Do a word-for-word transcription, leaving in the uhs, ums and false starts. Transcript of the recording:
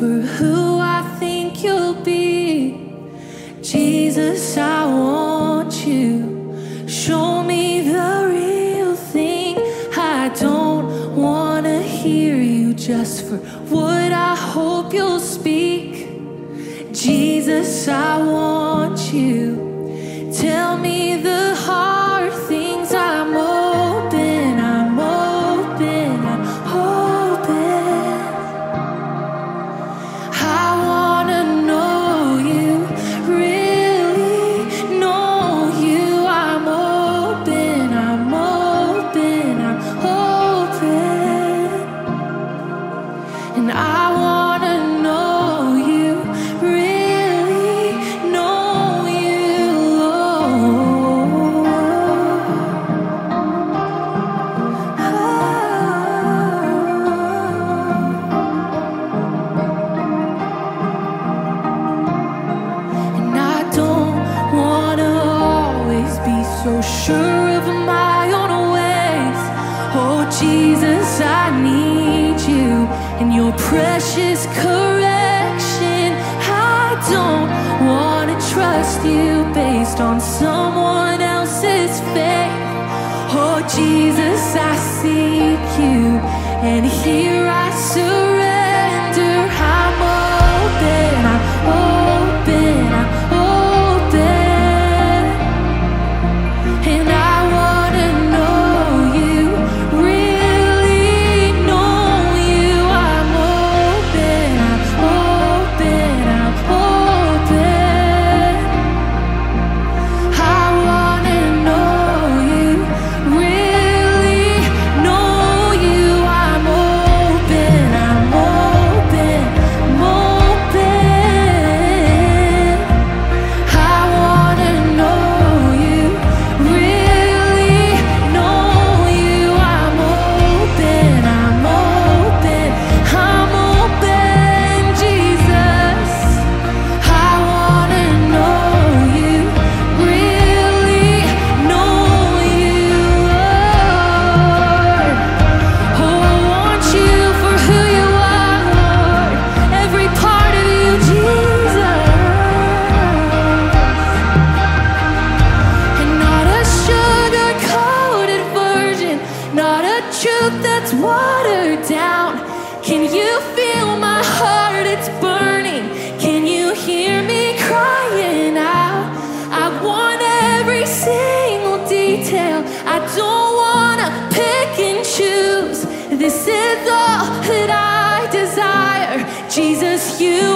for who I think you'll be. Jesus, I want you. Show me the real thing. I don't wanna hear you just for what I hope you'll speak. Jesus, I want you. Tell me the hard things. I'm open, I'm open, I'm open. I wanna know you, really know you. I'm open, I'm open, I'm open. And I wanna know you, really know you, Lord. And I don't wanna always be so sure of my own ways. Oh Jesus, I need you and your precious correction. I don't wanna trust you based on someone else's faith. Oh Jesus, I seek you, and here I surrender. I'm open, I'm open, I'm open. And I wanna know you, really know you. I'm open, I'm open, I'm open. I wanna know you, really know you. I'm open, I'm open, I'm open. I wanna know you, really know you. I'm open, I'm open, I'm open, Jesus. I wanna know you, really know you, Lord. Oh, I want you for who you are, Lord. Every part of you, Jesus. And not a sugar-coated version, not a truth that's watered down. Can you feel my heart? It's burning. Can you hear me crying out? I want every single detail. I don't wanna pick and choose. This is all that I desire. Jesus, you